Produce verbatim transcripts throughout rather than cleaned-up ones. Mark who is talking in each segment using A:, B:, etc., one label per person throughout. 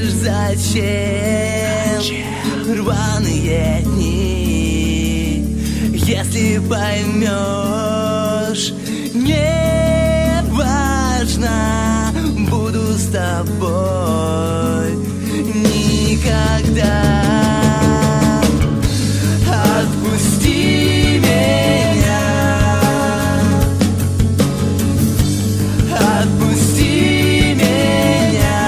A: скажешь, зачем, зачем рваные дни, если поймешь, не важно, буду с тобой никогда. Отпусти меня, отпусти меня.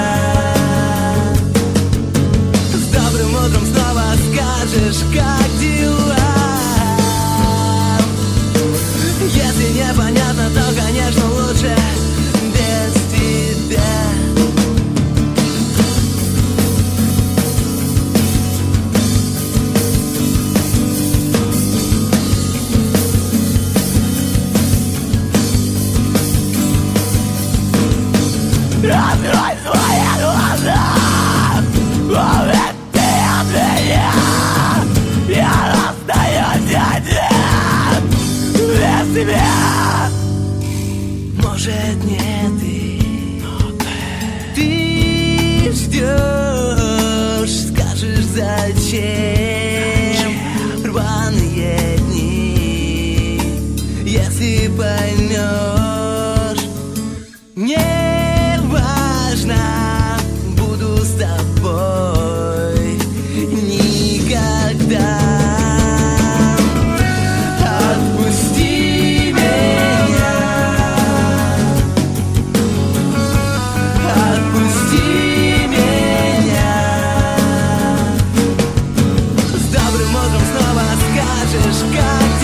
A: С добрым утром снова скажешь, как дела. Если непонятно, то, конечно, лучше без тебя. Открой свои глаза, улети от меня. Я расстаюсь один без тебя. Может, не ты, но ты, ты ждешь, скажешь, зачем рваные дни, если поймешь, не буду с тобой никогда. Отпусти меня, отпусти меня. С добрым утром снова скажешь, как